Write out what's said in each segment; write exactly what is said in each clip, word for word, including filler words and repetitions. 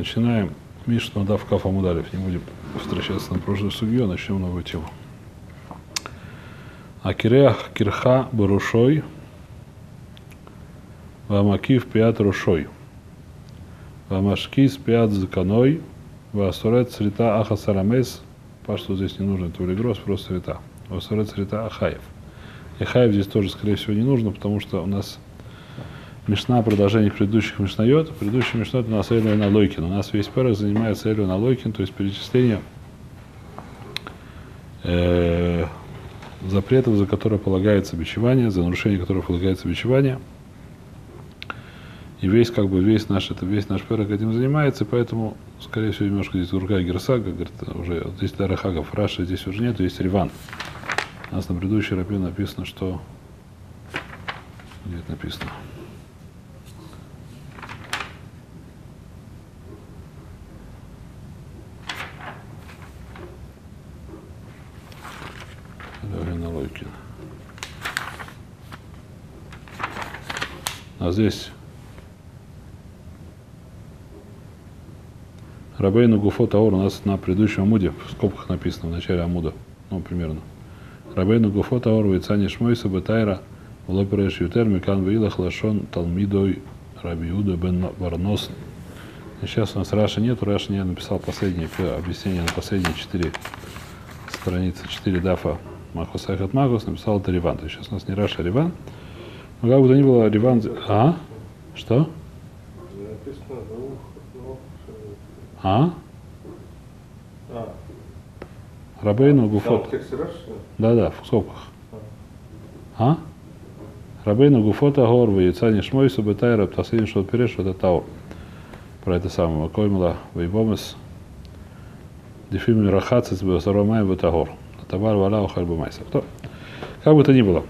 Начинаем Мишну Дав Каф Амуд Алеф. Не будем встречаться на прошлую судью, начнем новую тему. Акиреах кирха барушой, вамакив пиат рушой, вамашкис пиат заканой, васурет црита аха сарамес, пашту здесь не нужно, это улигрос, просто црита. Васурет црита ахаев. И хаев здесь тоже, скорее всего, не нужно, потому что у нас Мишна, продолжение предыдущих Мишнайот. Предыдущий Мишнайот у нас Элю на Лойкин. У нас весь перек занимается Элю на Лойкин, то есть перечисление э, запретов, за которые полагается бичевание, за нарушение которых полагается бичевание. И весь, как бы, весь наш, это весь наш перек этим занимается, и поэтому, скорее всего, немножко здесь другая герса, как говорит, уже здесь Дарахагов, Раша здесь уже нет, есть Риван. У нас на предыдущей рапе написано, что... Где это написано? А здесь Рабейну Гуфот Аор у нас на предыдущем амуде, в скобках написано, в начале амуда, ну, примерно. Рабейну Гуфот Аор Вейцани Шмойса Бетайра Лопереш Ютер Микан Вилах Лашон Талмидой Рабиуда Бен Барнос. Сейчас у нас Раши нет, Раши не написал последнее объяснение на последние четыре страницы, четыре дафа Махос Айхат Магос, написал это Риван. То есть сейчас у нас не Раша, а Риван. Но как бы то ни было, Риван... А? Что? А? Рабейну Гуфот. Да-да, в скобках. А? Рабейну Гуфот Агор, Вейцани Шмойсу Бетайра, Птасин Шот Переш, это Таур. Про это самое. Коймла Вейбомес. Дефим Рахацис Бесаромай Бетагор. Тавар Валау Хальбумайса. Как бы то ни было.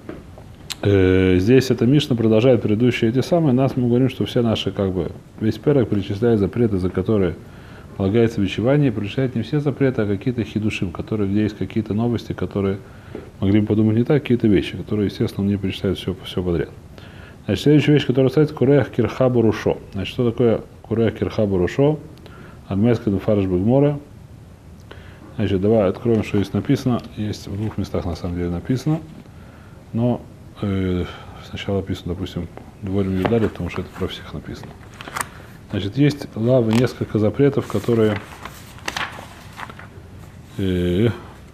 Здесь эта Мишна продолжает предыдущие эти самые. Нас мы говорим, что все наши, как бы, весь перек перечисляет запреты, за которые полагается бичевание, перечисляет не все запреты, а какие-то хидушим, которые, где есть какие-то новости, которые могли бы подумать не так, какие-то вещи, которые, естественно, мне перечисляют все, все подряд. Значит, следующая вещь, которая касается Куреах Кирха Барушо. Значит, что такое Куреах Кирха Барушо? Адмейска Дуфараш Бегмора. Значит, давай откроем, что здесь написано. Есть в двух местах, на самом деле, написано. Но э, сначала написано, допустим, дворим Юдаля, потому что это про всех написано. Значит, есть лавы несколько запретов, которые э,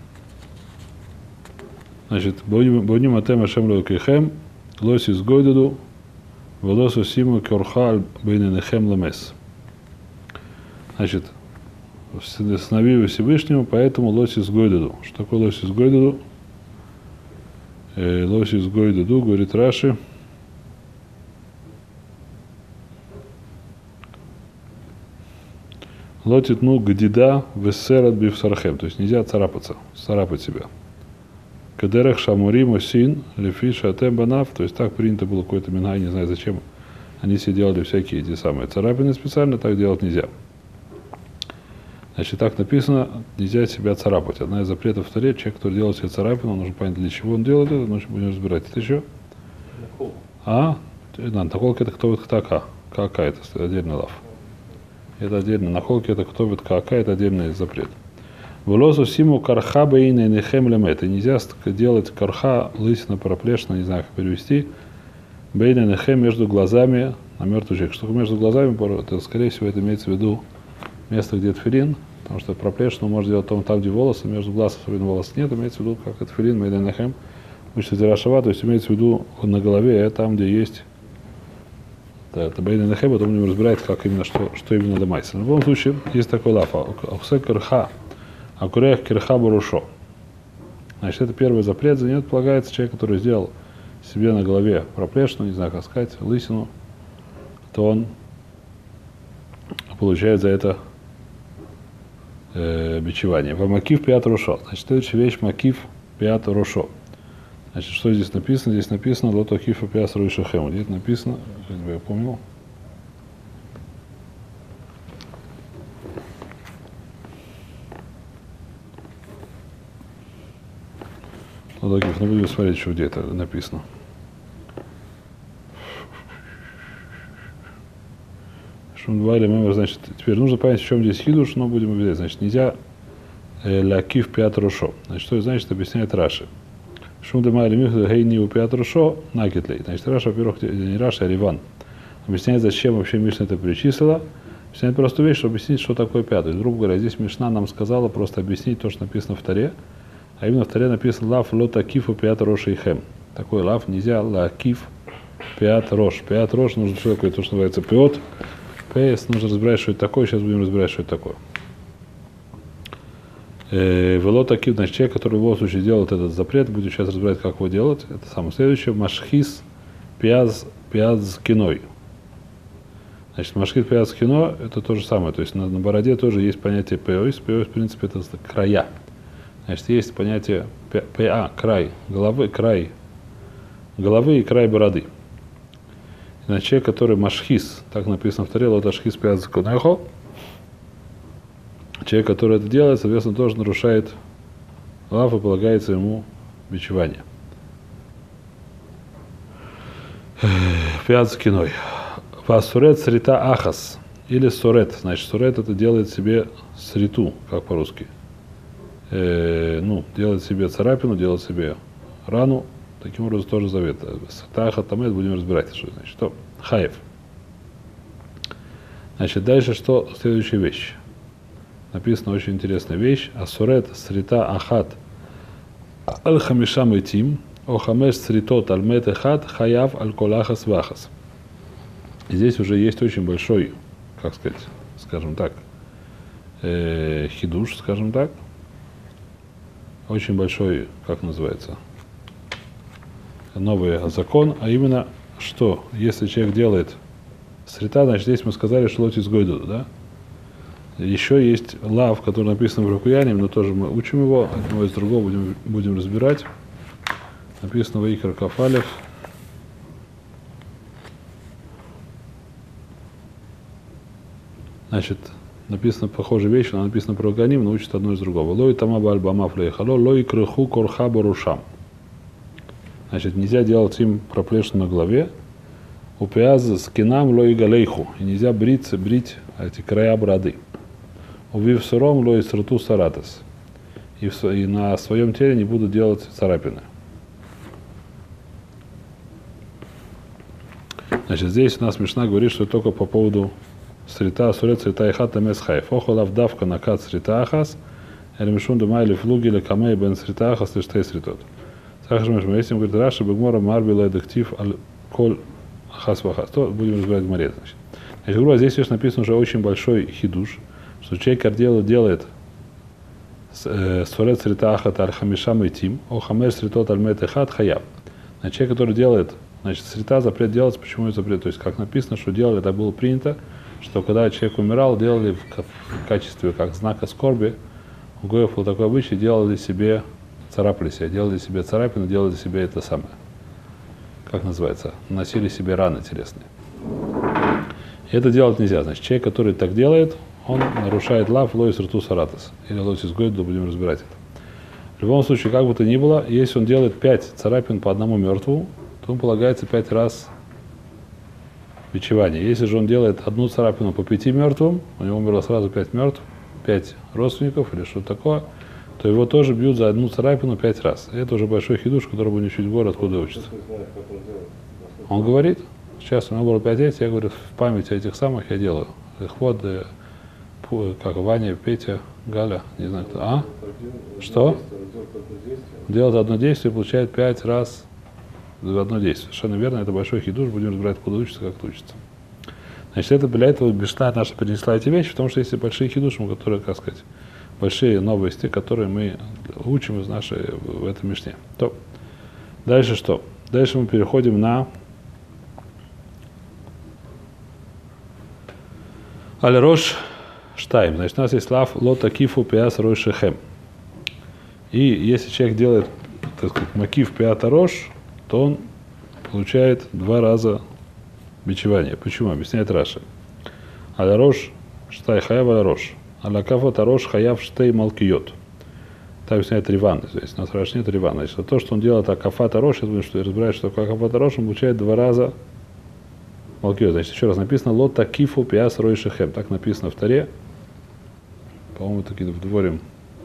значит, Боним Атем Ашем Локейхем, Лосис Гойдаду, Волосу Симу Кёрхаль Бейненехем Ламес. Значит, останови Всевышнему, поэтому Лосис Гойдаду. Что такое Лосис Гойдаду? Э, Лосис Гойдаду, говорит Раши. Лотит ну гадида вессерат бифсархем. То есть нельзя царапаться, царапать себя. Кадерех шамурим осин лефи шатем банав. То есть так принято было какой-то мингай, не знаю зачем. Они все делали всякие эти самые царапины специально, так делать нельзя. Значит, так написано, нельзя себя царапать. Одна из запретов в Торе, человек, который делает себе царапину, нужно понять, для чего он делает это, нужно будем разбирать. Это еще? А? Да, наколка это кто это така. Кака это отдельный лав. Это отдельно. Наколки это кто это кака, это отдельный запрет. Волосу симу карха бейна нехем лемет. Нельзя делать карха, лысина, проплешина, не знаю, как перевести. Бейна нехем между глазами на мертвый человек. Что между глазами, это, скорее всего, это имеется в виду место, где тфилин, потому что проплешину можно делать там, там, где волосы, между глаз особенно волос нет, имеется в виду, как это тфилин, бейна нехем. Учится Зирашава, то есть имеется в виду на голове, это там, где есть. Да, это Бейна Нехе, потом не разбирается, как именно, что, что именно домайся. В любом случае, есть такой лафа. Ахсе кирха, акурех кирха барушо. Значит, это первый запрет. За нее полагается человек, который сделал себе на голове проплешину, не знаю, как сказать, лысину, то он получает за это э, бичевание. В макив пиат рушо. Значит, следующая вещь макив пиат рушо. Значит, что здесь написано? Здесь написано лото кифа пиас руишахем. Здесь написано, если бы я помнил. Лото кифа, ну будем смотреть, что где это написано. Шумдвайли мемер, значит, теперь нужно понять, в чем здесь хидуш, но будем объяснять. Значит, нельзя лякив пят рушо. Значит, что это значит, объясняет Раши. Шумдвайли мемер гейни у пят рушо накитлей. Значит, Раша, во-первых, не Раша, а Риван. Объясняет, зачем вообще Мишна это перечислила. Объясняет простую вещь, чтобы объяснить, что такое пят. То есть, грубо говоря, здесь Мишна нам сказала просто объяснить то, что написано в Торе. А именно в Торе написано лав лота кифу пят рош и хем. Такой лав нельзя лакив пят рош. Пят рош нужно что такое, то, что называется пиот. Пейс, нужно разбирать, что это такое. Сейчас будем разбирать, что это такое. Вело такив, значит, человек, который в любом случае делает этот запрет, будем сейчас разбирать, как его делать. Это самое следующее. Машхис пиаз пиаз киной. Значит, машхис пиаз кино это то же самое. То есть на, на бороде тоже есть понятие пеойс. Пеойс, в принципе, это края. Значит, есть понятие па, край головы, край головы и край бороды. Значит, человек, который машхис, так написано в Торе, лоташхис пиаз кинойхо, человек, который это делает, соответственно, тоже нарушает лав и полагается ему бичевание. Пиаз киной. Васурет срита ахас. Или сурет. Значит, сурет это делает себе сриту, как по-русски. Э, ну, делает себе царапину, делает себе рану. Таким образом тоже завет. Срита тамет будем разбирать, что значит. Что? Хаев. Значит, дальше что? Следующая вещь. Написана очень интересная вещь. Асурет срита ахат аль-хамишам этим о-хамеш сритот аль-мет эхат хаяв аль-колахас вахас. Здесь уже есть очень большой, как сказать, скажем так, э, хидуш, скажем так. Очень большой, как называется, новый закон, а именно, что если человек делает срита, значит, здесь мы сказали, что лотис гойду, да? Еще есть лав, который написан в Рукуяне, но тоже мы учим его, одного из другого будем, будем разбирать. Написано в Икар Кафалев. Значит, написано похожая вещь, она написана про Ганим, но учит одно из другого. Лой тамаба альбамаф лейхало, лой крыху корха барушам. Значит, нельзя делать им проплешину на голове. Упяз скинам лой галейху. И нельзя бриться, брить эти края бороды. Увив сыром лой срту саратас. И, в, и на своем теле не будут делать царапины. Значит, здесь у нас Мишна говорит, что только по поводу срита, сурет, срита и хат, тамес хайф. Охолав давка накат срита ахас, элемишун думайли флуги или камей бен срита ахас, лиштей сритот. Сахашмеш моестим, говорит, Раша бегмора марбила эдактив аль коль ахас вахас. То будем разбирать в море. Значит, значит грубо, здесь еще написано уже очень большой хидуш, что человек делает, делает сурет, срита ахат, аль хамишам и тим, о хамеш сритот аль мет эхат хаяв. Значит, человек, который делает, значит, срита запрет делать, почему это запрет? То есть, как написано, что делали, это было принято, что когда человек умирал, делали в, в качестве, как знака скорби, у гоев был такой обычай, делали себе, царапали себя, делали себе царапину, делали себе это самое, как называется, наносили себе раны телесные. И это делать нельзя. Значит, человек, который так делает, он нарушает лав лоис рту саратас. Или лоис изгойду, будем разбирать это. В любом случае, как бы то ни было, если он делает пять царапин по одному мертвому, то ему полагается пять раз бичевание. Если же он делает одну царапину по пяти мертвым, у него умерло сразу пять мертв, пять родственников или что-то такое, то его тоже бьют за одну царапину пять раз. И это уже большой хидуш, который будет учить в город, откуда учится. Он говорит, сейчас у меня было пять лет, я говорю, в память о этих самых я делаю. Их вот, как Ваня, Петя, Галя, не знаю кто. А? Что? Делает одно действие, получает пять раз в одно действие. Совершенно верно, это большой хидуш, будем разбирать, куда учится, как это учится. Значит, это для этого Мишна наша перенесла эти вещи, потому что есть большие хидуши, которые, как сказать, большие новости, которые мы учим из нашей, в этом Мишне. То. Дальше что? Дальше мы переходим на Аль-Рош Штайм. Значит, у нас есть лав лота кифу пиас рош шехем. И если человек делает, так сказать, макив пиата рош, то он получает два раза бичевание. Почему? Объясняет Раша. Аль-Рош Штай хаяв аль-Рош. Аль-Кафа тарош хаяв штей малкиот. Так объясняет Риван. Здесь у нас Раш нет Ривана. Значит, то, что он делает акафа тарош, я думаю, что я разбираюсь, что акафа тарош, он получает два раза Малкио, значит, еще раз написано лота кифу пиас рой шехем. Так написано в Таре. По-моему, таки в дворе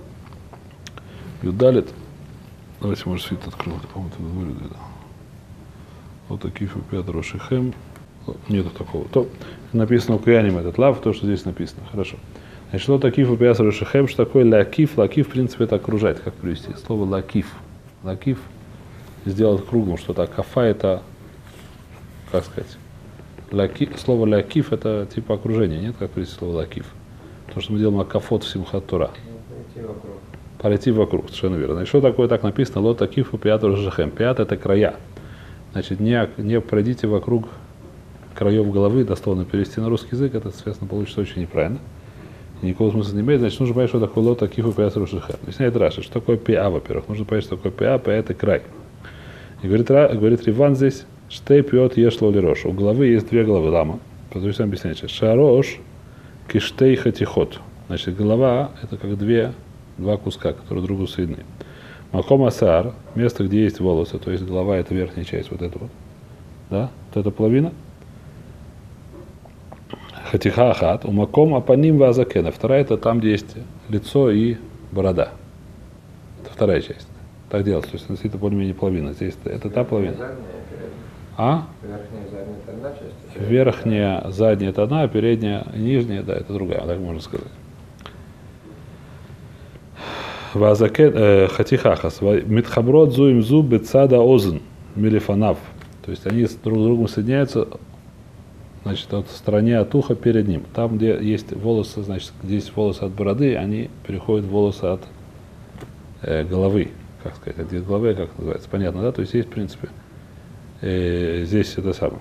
Юдалит. Давайте, может, свит открыл. По-моему, это в дворе Юдалит. Лота кифу пиас рой шехем. Нету такого. То написано у Куяним этот лав, то, что здесь написано. Хорошо. Значит, лота кифу пиас рой шехем. Что такое лакиф? Лакиф, в принципе, это окружать. Как привести? Слово лакиф. Лакиф сделать круглым что-то. А кафа это, как сказать, Лаки, слово лакиф это типа окружение, нет, как привести слово лакиф? То, что мы делаем акафот в Симхат Тора. Пройти вокруг. Пройти вокруг, совершенно верно. Значит, что такое так написано? Лот акифу пиат рожехем. Пиат это края. Значит, не, не пройдите вокруг краев головы, дословно перевести на русский язык, это, соответственно, получится очень неправильно. И никакого смысла не имеет. Значит, нужно понять, что такое лот акифу пиат рожехем. Объясняет Раши, что такое пиа, во-первых. Нужно понять, что такое пиа, пиа это край. И говорит, говорит Риван здесь, штей пьет ешло ли рош. У головы есть две головы, лама. Потому что объясняет, шарош киштей хатихот. Значит, голова это как две, два куска, которые друг другу соединены. Маком асар, место, где есть волосы, то есть голова это верхняя часть, вот это вот. Да? Вот эта половина. Хатиха ахат. У маком апаним вазакена. Вторая это там, где есть лицо и борода. Это вторая часть. Так делается. То есть это более-менее половина. Здесь это, это та половина. А? Верхняя, задняя это одна часть? Верхняя, задняя это одна, а передняя, нижняя, да, это другая, так можно сказать. Вазакен, хатихахас, митхаброд зуим зуб бецада озн, милифанав. То есть они друг с другом соединяются, значит, от стороне от уха перед ним. Там, где есть волосы, значит, где есть волосы от бороды, они переходят в волосы от э, головы, как сказать, от головы, как называется, понятно, да? То есть есть, в принципе, э, здесь это самое.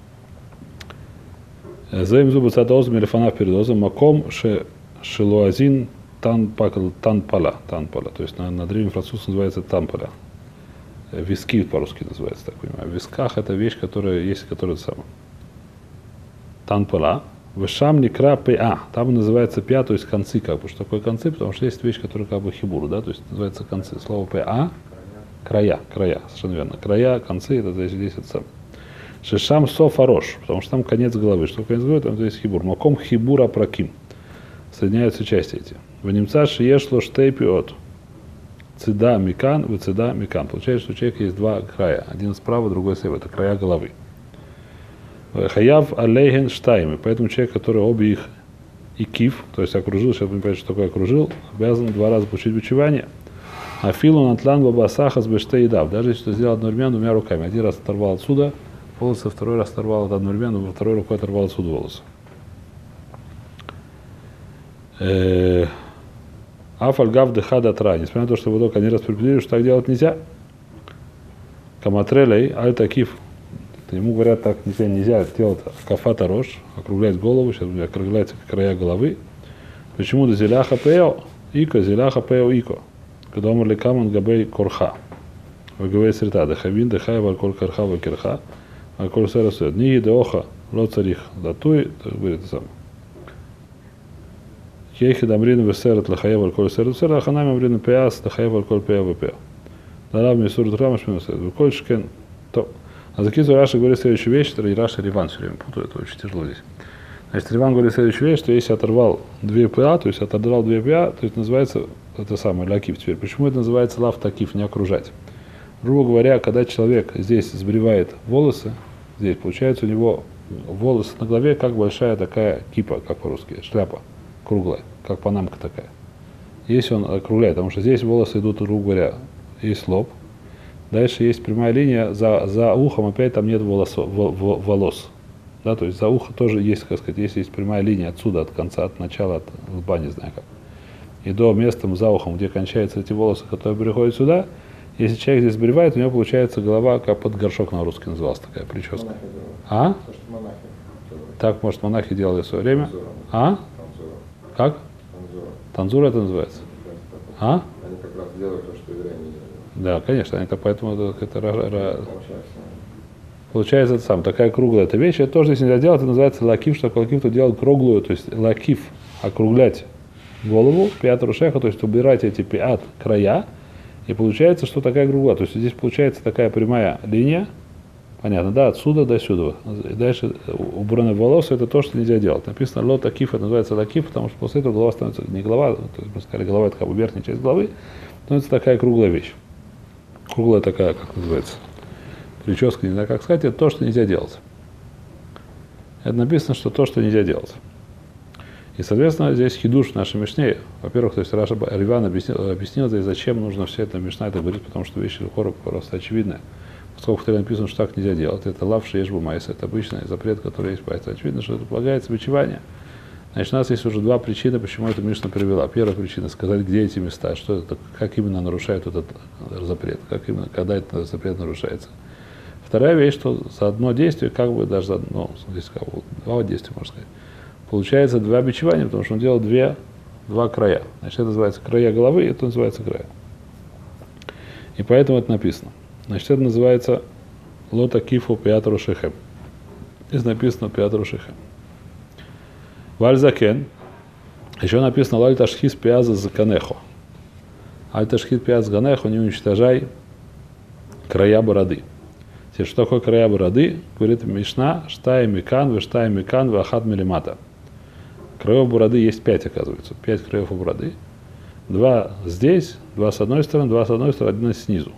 Заим зубы цадозм или фанав перед озом, маком шелуазин танпала, танпала, танпала. То есть на, на древнем французском называется танпала. Виски по-русски называется, так понимаю. В висках это вещь, которая есть, которая самая. Танпала. Вышам некра па. Там называется пя, то есть концы, как бы. Что такое концы? Потому что есть вещь, которая как бы хибур, да, то есть называется концы. Слово па. Края, края, совершенно верно. Края, концы, это здесь, здесь это самое. Шишам софарош, потому что там конец головы. Что конец головы, там здесь хибур. Маком хибура праким. Соединяются части эти. В немца шиешло штейпиот. Цида микан, вы цида микан. Получается, что у человека есть два края. Один справа, другой слева. Это края головы. Хаяв алейген штайми. Поэтому человек, который обе их и киф, то есть окружил, сейчас будем понять, что такое окружил, обязан два раза получить бичевание. А филу натлан бабасаха с бештеидав. Даже если сделал одновременно двумя руками. Один раз оторвал отсюда волосы, второй раз оторвал это одновременно, во второй рукой оторвал отсюда волосы. Афальгав дехада тра. Несмотря на то, что вы только один раз предупредили, что так делать нельзя. Каматрелей аль-такив. Ему говорят, так нельзя, нельзя делать кафата рож, округлять голову, сейчас будет округлять края головы. Почему до зеляха пео? Ико, зеляха пео ико. Когда умерли каман габей корха. Вагавей срита, дахавин, дахай, вальколь карха, вакерха, вальколь сэрасуэд. Ниги деоха, ло царих, датуй, так говорит это самое. Кейхи дамрин весерет лахая, вальколь сэрасуэд, сэр, аханами амрин пеас, дахай, вальколь пеа впеа. Дарав мисур драмаш минусэд, вальколь шкен, то. А закизу Раша говорит следующую вещь, и Раша Риван все время путает, это очень тяжело здесь. Значит, Риван говорит следующую вещь, что если оторвал две па, то есть оторвал две па, то это называется это самое лакиф теперь. Почему это называется лав такиф, не окружать? Грубо говоря, когда человек здесь сбривает волосы, здесь получается у него волосы на голове, как большая такая кипа, как по-русски, шляпа круглая, как панамка такая. Если он округляет, потому что здесь волосы идут, грубо говоря, есть лоб, дальше есть прямая линия, за, за ухом опять там нет волос, волос. Да, то есть за ухо тоже есть, как сказать, если есть прямая линия отсюда, от конца, от начала, от лба, не знаю как. И до места за ухом, где кончаются эти волосы, которые приходят сюда, если человек здесь сбривает, у него получается голова, как под горшок на русский называлась такая прическа. А? Так, может, монахи делали в свое время. Танзура. А? Танзура. Как? Танзура. Танзура это называется. А? Они как раз делают то, что евреи не делают. Да, конечно, это поэтому это, это, это Получается. получается это сам, такая круглая эта вещь. Это тоже здесь нельзя делать, это называется лакиф, что такое лакиф, то делать круглую, то есть лакиф, округлять голову, пиат рушеха, то есть убирать эти пиат края, и получается, что такая круглая. То есть здесь получается такая прямая линия, Понятно, да, отсюда до сюда. И дальше убраны волосы, это то, что нельзя делать. Написано лот акиф, это называется лакиф, потому что после этого голова становится не голова, то есть мы сказали, голова это как бы верхняя часть головы, становится такая круглая вещь. Круглая такая, как называется, прическа, не знаю как сказать, это то, что нельзя делать. Это написано, что то, что нельзя делать. И, соответственно, здесь хидуш в нашей Мишне. Во-первых, то есть Раша Риван объяснил, объяснил здесь, зачем нужно все это Мишна это говорить, потому что вещи хору просто очевидные. Поскольку в написано, что так нельзя делать, это лавши ешбу майса, это обычный запрет, который есть поэтому очевидно, что это полагается бичевание. Значит, у нас есть уже два причины, почему эта Мишна привела. Первая причина – сказать, где эти места, что это, как именно нарушают этот запрет, как именно, когда этот запрет нарушается. Вторая вещь, что за одно действие, как бы даже за одно, здесь как бы два действия, можно сказать, получается два бичевания, потому что он делал две, два края. Значит, это называется края головы, это называется края. И поэтому это написано. Значит, это называется лота кифу пиатру шехем. Здесь написано пиатру шехем. Вальзакен. Еще написано лаль ташхис пиаза заканехо. Аль ташхис пиаз ганехо, не уничтожай края бороды. Теперь, что такое края бороды? Говорит Мишна, штай микан, вештай микан, вахат милимата. Краев бороды есть пять, оказывается. Пять краев у бороды. Два здесь, два с одной стороны, два с одной стороны, один снизу.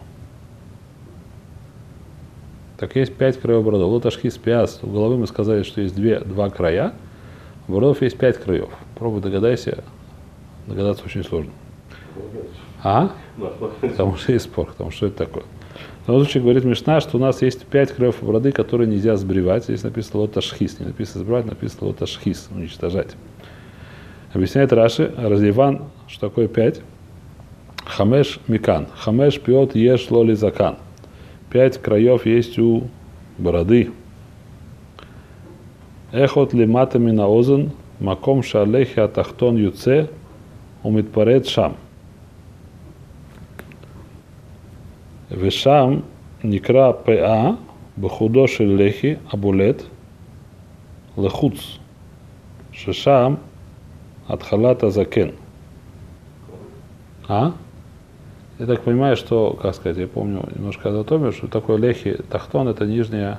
Так есть пять краев бороды. Лоташхис пиаз. У головы мы сказали, что есть две, два края. У бородов есть пять краев. Пробуй догадайся. Догадаться очень сложно. А? Потому что есть спор. Потому что это такое. В данном случае говорит Мишна, что у нас есть пять краев бороды, которые нельзя сбривать. Здесь написано лоташхис. Не написано сбривать, написано лоташхис. Уничтожать. Объясняет Раши, разливан, что такое пять. Хамеш микан. Хамеш пиот еш лоли закан. Пять краев есть у бороды. Эхот лиматами на озен, маком шалехи атахтон юце, умитпарет шам. Вешам никра пеа, бахудоши лехи, абулет, лехуц. Шешам атхалата закен. А? Я так понимаю, что, как сказать, я помню немножко анатомию, что такое лехи тахтон, это нижняя,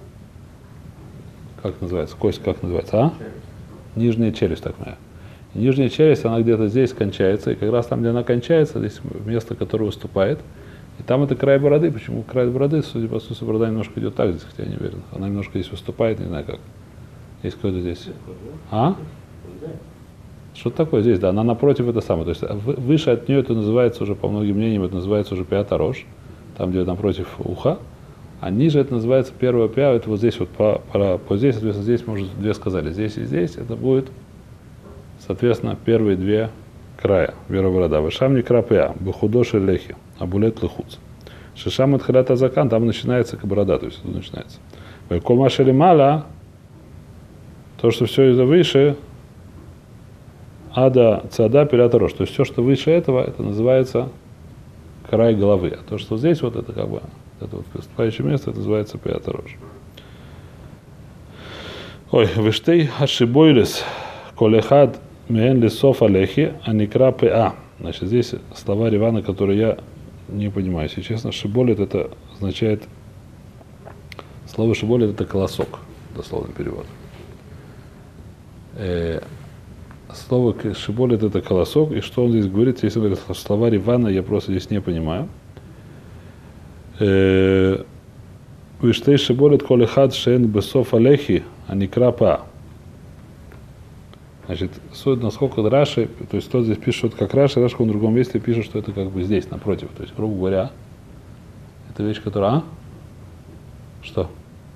как называется, кость, как называется, а? Нижняя челюсть, так моя. Нижняя челюсть, она где-то здесь кончается, и как раз там, где она кончается, здесь место, которое выступает, и там это край бороды. Почему край бороды, судя по сути, борода немножко идет так здесь, хотя я не уверен. Она немножко здесь выступает, не знаю как. Есть кто-то здесь. А? Что такое здесь? Да, она напротив это самое. То есть выше от нее это называется уже, по многим мнениям, это называется уже пята рож, там, где напротив уха. А ниже это называется первая пя, это вот здесь вот по, по, по здесь, соответственно, здесь мы уже две сказали. Здесь и здесь это будет, соответственно, первые две края. Первая борода. Вышам не крапя, бухудоши лехи, абулет лехуц. Шишам отхалят азакан, там начинается борода, то есть тут начинается. Колмашели мала, то, что все из-за выше, ада цада пираторош. То есть все, что выше этого, это называется край головы. А то, что здесь вот это как бы это вот выступающее место, это называется пираторош. Ой, виштей ашибойлес колехад меен лесов алехи аникра па. Значит, здесь слова Ривана, которые я не понимаю. Если честно, шиболет это означает, слово шиболет это колосок, дословный перевод. Э, Слово шиболет это колосок, и что он здесь говорит, если он говорит слова Ривана, я просто здесь не понимаю. Виштей шиболет колехад шен бесов алехи, а не крапа. Значит, насколько Раши, то есть кто здесь пишет, как Раши, Раши в другом месте пишет, что это как бы здесь, напротив. То есть, грубо говоря, это вещь, которая... А? Что?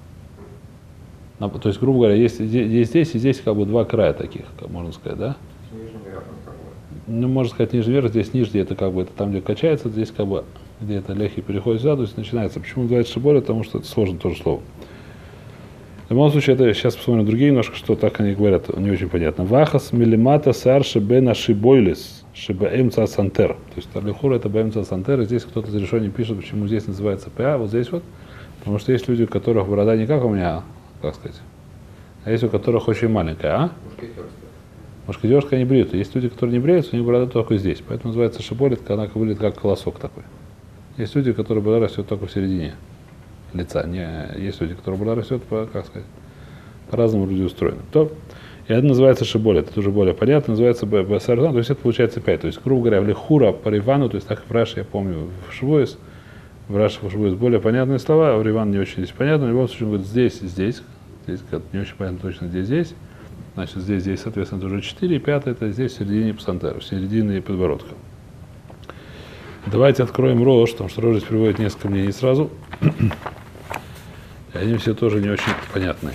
То есть, грубо говоря, есть здесь, здесь и здесь как бы два края таких, как можно сказать, да? Ну, можно сказать, нижний верх, здесь нижний, это как бы это там, где качается, здесь как бы, где это легкий переходит сюда, то есть начинается. Почему называется шиболет? Потому что это сложно тоже слово. В любом случае, это сейчас посмотрим другие немножко, что так они говорят, не очень понятно. Вахас милимата сар шибена шибойлес, шибаэмца сантер. То есть, таблихур это баэмца сантер, и здесь кто-то за решение пишет, почему здесь называется па, вот здесь вот. Потому что есть люди, у которых борода не как у меня, как сказать, а есть у которых очень маленькая, а? Мушкетерская не бреют. Есть люди, которые не бреются, у них борода только здесь. Поэтому называется шиболет, когда она выглядит как колосок такой. Есть люди, которые борода растет только в середине. лица. Не, есть люди, которые борода растет по, как сказать, по-разному люди устроены. То, и это называется шиболет, это уже более понятно, называется басарзан, то есть это получается пять. То есть, грубо говоря, в лихура по Ривану, то есть так в Раши, я помню, в Швуэс, в Раши в Швуэс более понятные слова, а в Риван не очень здесь понятно. В любом случае, он говорит здесь, здесь, здесь не очень понятно точно, здесь, здесь. Значит, здесь, здесь, соответственно, это уже четыре, и пятое это здесь, в середине псантера, в середине подбородка. Давайте откроем Рош, потому что Рош здесь приводит несколько мнений сразу. И они все тоже не очень понятные.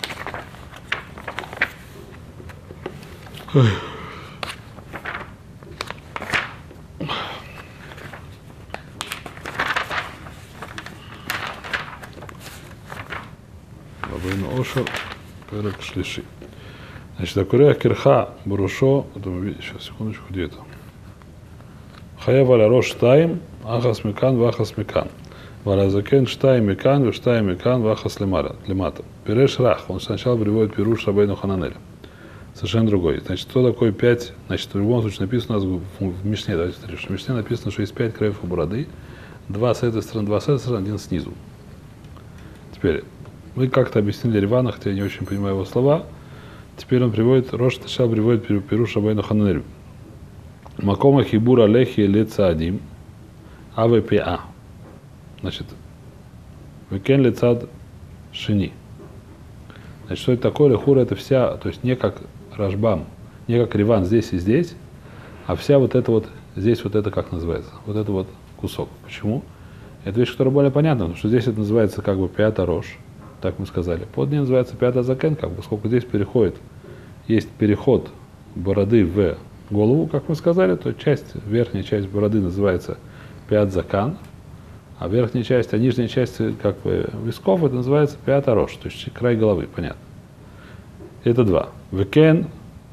Бабайну Ошер, Перек Шлиши. Значит, Акурех Кирха Бурушо, сейчас, секундочку, где это? Хая валя Рош Штайм, Ахас Микан, Вахас Микан. Валя Закен Штайм Микан, Штайм Микан, Вахас Лемата. Переш Рах, он сначала приводит Пируш Рабейну Хананеля. Совершенно другой. Значит, что такое пять? Значит, в любом случае написано у нас в, в Мишне, давайте смотрим, в Мишне написано, что есть пять краев у бороды, два с этой стороны, два с этой стороны, один снизу. Теперь, мы как-то объяснили Ривана, хотя я не очень понимаю его слова. Теперь он приводит, Рош сначала приводит Пируш Рабейну Хананелю. Макома хибура лехи лица адим, АВПА. Значит, векен лицад шини. Значит, что это такое? Лехура это вся, то есть не как Рашбам, не как Риван здесь и здесь, а вся вот эта вот, здесь вот это как называется? Вот это вот кусок. Почему? Это вещь, которая более понятна, потому что здесь это называется как бы пятая рожь, так мы сказали. Под ней называется пятая закен, как бы, сколько здесь переходит, есть переход бороды в голову, как мы сказали, то часть, верхняя часть бороды называется пят закан, а верхняя часть, а нижняя часть как бы висков, это называется пятая рожь, то есть край головы, понятно. Это два. Векен,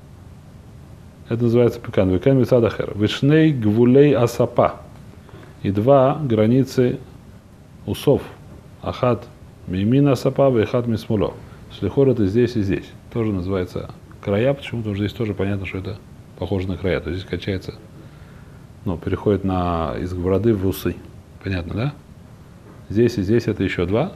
это называется пекан. Векен мисадахер. Вишней гвулей асапа. И два границы усов. Ахат мимина асапа, вехат мисмуло. Слихор это здесь и здесь. Тоже называется края, почему? Потому что здесь тоже понятно, что это похоже на края. То есть здесь качается, ну, переходит на, из бороды в усы. Понятно, да? Здесь и здесь это еще два.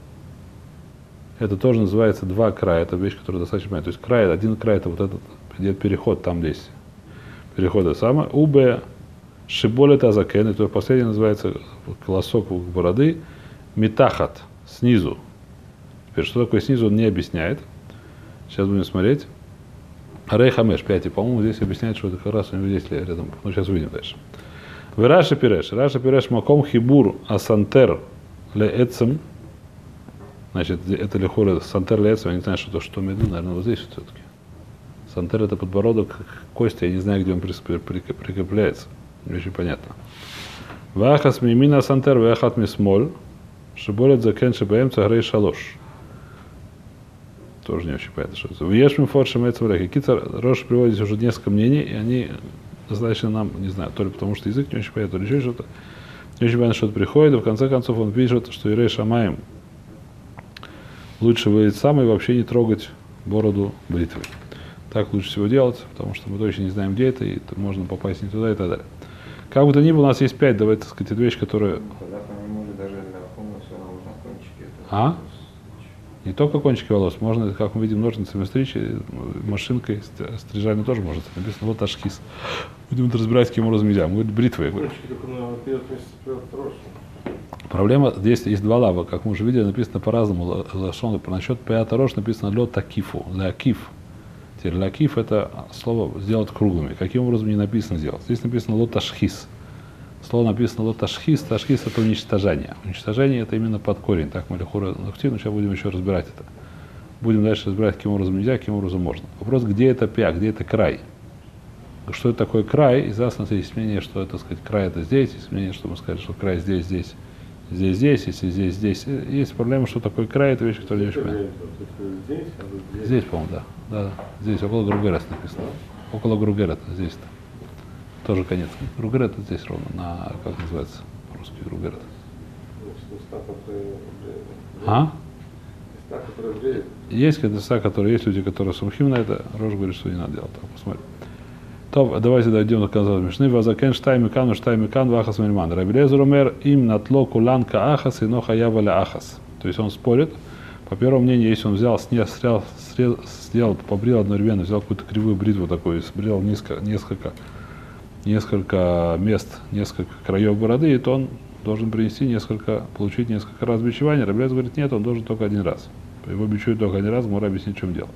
Это тоже называется два края. Это вещь, которая достаточно понятна. То есть край, один край это вот этот, идет переход там здесь. Переход это самое. Убе шиболет азакен. Это последний называется колосок бороды. Митахат. Снизу. Теперь, что такое снизу, он не объясняет. Сейчас будем смотреть. Рей Хамеш, пять. И, по-моему, здесь объясняет, что это как раз у него здесь рядом. Ну, сейчас увидим дальше. В Раши Пиреш. Раши Пиреш маком хибур асантер ле эцем. Значит, это лихура сантер ле эцем. Я не знаю, что то, что меду, наверное, вот здесь все-таки. Сантер это подбородок кости. Я не знаю, где он прикрепляется. Не очень понятно. Вахас мимина сантер вахат мисмоль. Шиболет закен шибаем цагрей шалош. Тоже не очень понятно, что это. В Ешме форшем эцем Кицар Рош приводит здесь уже несколько мнений, и они достаточно нам, не знаю, то ли потому что язык не очень понятно, то ли еще что-то. Не очень понятно, что-то приходит, и в конце концов он пишет, что Ирей Шамаем лучше выйти сам и вообще не трогать бороду бритвой. Так лучше всего делать, потому что мы точно не знаем, где это, и можно попасть не туда и так далее. Как бы то ни было, у нас есть пять, давайте, так сказать, вещи, которые... Тогда по нему же даже для хумуса все равно нужно кончики. А? Не только кончики волос, можно, как мы видим, ножницами стричь, машинкой, стрижами тоже можно. Написано вот ашхис. Будем это разбирать, каким образом нельзя. Мы говорим бритвой. Проблема, здесь есть два лава, как мы уже видели, написано по-разному. Лашон, насчет пятая рожь написано лё такифу, лякиф. Теперь лякиф это слово сделать круглыми. Каким образом не написано сделать? Здесь написано ло ташхис. Слово написано ло ташхис. Ташхис это уничтожение. Уничтожение это именно под корень. Так мы лихура ногти, но сейчас будем еще разбирать это. Будем дальше разбирать, каким образом нельзя, каким образом можно. Вопрос, где это пя, где это край? Что это такое край? Из-за нас есть мнение, что это, так сказать, край это здесь, есть мнение, что мы сказали, что край здесь, здесь, здесь, здесь, если здесь, здесь. Есть проблема, что такое край, это вещь, которая не очень понятна. Здесь, по-моему, да. Да, здесь, около Гругерес написано. Около Гругерета, здесь-то. Тоже конец. Гругерет здесь ровно, на, как называется по-русски Гругерет? А? Есть места, которые есть люди, которые сумхим на это, Рош говорит, что не надо делать. Так, посмотрим. То, давайте дойдем до конца Мишны. Вазакен штаймикан, штаймикан, вахас мельман. Рабелезер умер им натло куланка ахас и ноха яваля ахас. То есть он спорит. По первому мнению, если он взял, снял, срел, срел, сделал, побрил одновременно, взял какую-то кривую бритву такую, сбрил несколько, несколько, несколько мест, несколько краев бороды, то он должен принести несколько, получить несколько раз бичевания. Рабелезер говорит, нет, он должен только один раз. Его бичуют только один раз, Гмара объяснит, в чем дело.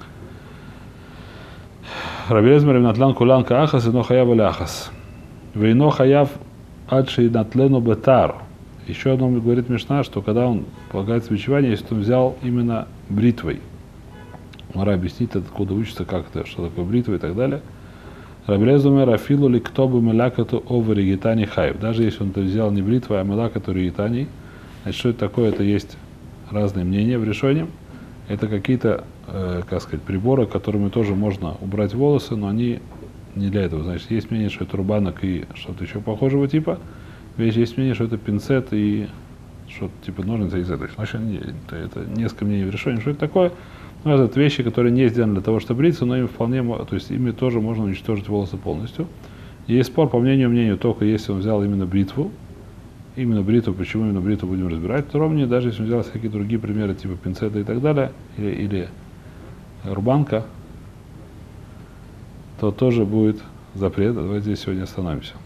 Рабелезер натлан куланка ахас и ноха яваля ахас. Вейно хаяв адши натлену бетар. Еще одно говорит Мишна, что когда он полагается бичевание, если он взял именно бритвой. Мара объяснит, откуда учится, как это, что такое бритва и так далее. Рабелезер афилу ли кто бы мелакату овер гитани хайв. Даже если он это взял не бритвой, а мелакату ригитани, значит, что это такое, это есть разные мнения в решении. Это какие-то, э, как сказать, приборы, которыми тоже можно убрать волосы, но они не для этого. Значит, есть мнение, что это рубанок и что-то еще похожего типа. Ведь есть мнение, что это пинцет и что-то типа ножницы из этого. Значит, это, это несколько мнений в решении, что это такое. Ну, это вещи, которые не сделаны для того, чтобы бриться, но им вполне, то есть ими тоже можно уничтожить волосы полностью. И есть спор, по мнению мнению, только если он взял именно бритву. Именно бритву, почему именно бритву будем разбирать. Второе мнение, даже если он взял всякие другие примеры, типа пинцета и так далее, или, или рубанка, то тоже будет запрет. Давайте здесь сегодня остановимся.